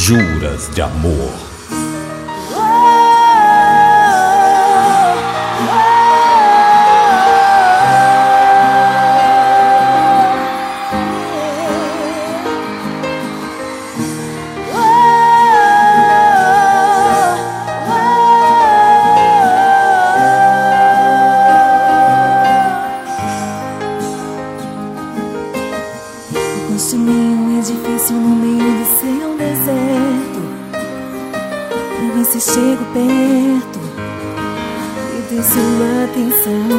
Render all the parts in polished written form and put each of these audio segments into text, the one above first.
Juras de amor. Construir um edifício no meio do seu deserto, pra ver se chego perto e dê sua atenção.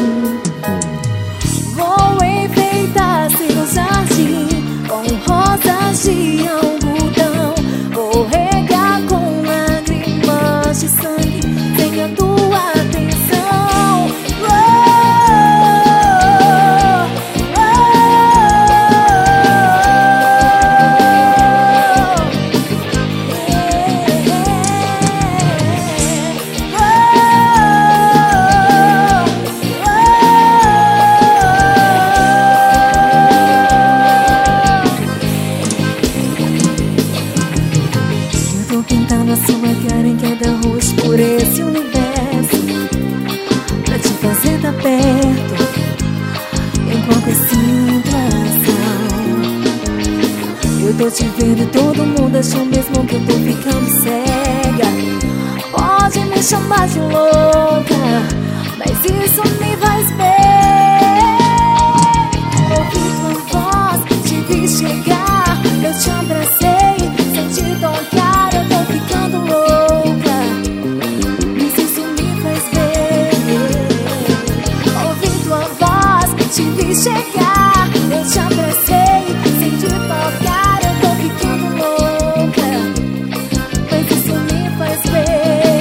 Vou enfeitar seu jardim com rosas de algodão. Vou regar com lágrimas de sangue sem a tua atenção. Pintando a sua cara em cada rosto por esse universo, pra te fazer estar perto em qualquer situação. Eu tô te vendo, todo mundo achou mesmo que eu tô ficando cega. Pode me chamar de louca, mas isso me faz bem. Ouvi tua voz, te vi chegar, eu te abracei, senti tocar. Te vi chegar, eu te abracei, senti tocar, eu tô ficando louca, mas isso me faz bem.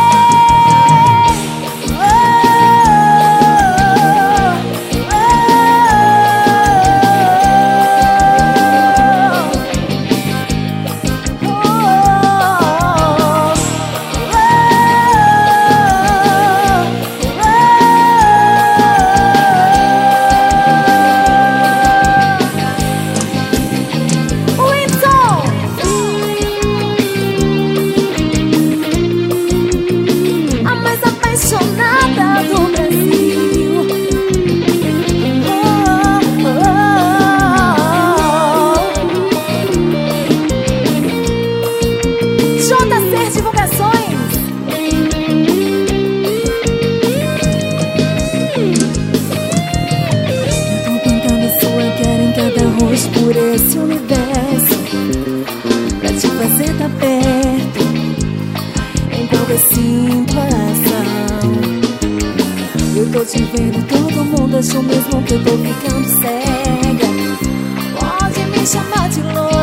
Apaixonada do Brasil. JC Divulgações. Eu tô pintando a sua cara em cada rosto por esse universo, pra te fazer estar perto em qualquer situação. Eu tô te vendo, todo mundo achou mesmo que eu tô ficando cega. Pode me chamar de louca,